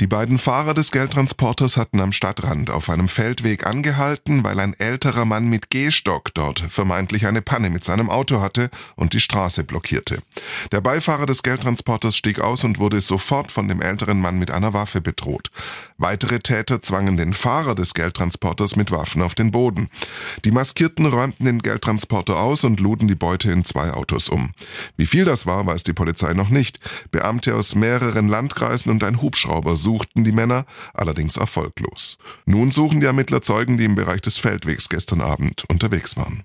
Die beiden Fahrer des Geldtransporters hatten am Stadtrand auf einem Feldweg angehalten, weil ein älterer Mann mit Gehstock dort vermeintlich eine Panne mit seinem Auto hatte und die Straße blockierte. Der Beifahrer des Geldtransporters stieg aus und wurde sofort von dem älteren Mann mit einer Waffe bedroht. Weitere Täter zwangen den Fahrer des Geldtransporters mit Waffen auf den Boden. Die Maskierten räumten den Geldtransporter aus und luden die Beute in 2 Autos um. Wie viel das war, weiß die Polizei noch nicht. Beamte aus mehreren Landkreisen und ein Hubschrauber suchten die Männer, allerdings erfolglos. Nun suchen die Ermittler Zeugen, die im Bereich des Feldwegs gestern Abend unterwegs waren.